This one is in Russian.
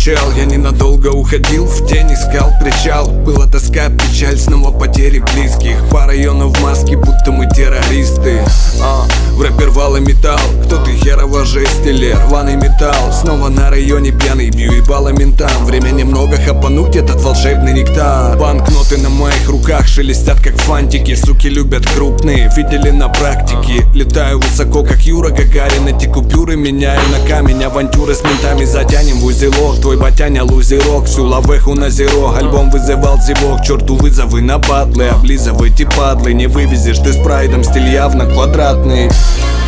чел. Я ненадолго уходил, в тень искал причал. Была тоска, печаль, снова потери близких. По району в маске, будто мы террористы. В рэпер вал и металл, кто-то херово жесть или рваный металл. Снова на районе пьяный, бью ебало ментам. Время немного хапануть этот волшебный нектар. Банкноты на моих руках шелестят как фантики. Суки любят крупные, видели на практике. Летаю высоко, как Юра Гагарин. Эти купюры меняю на камень. Авантюры с ментами затянем в узелок. Твой батяня лузерок, всю лавеху на зеро. Альбом вызывал зевок, черту вызовы на батлы. Облизывайте падлы, не вывезешь ты с прайдом. Стиль явно квадратный.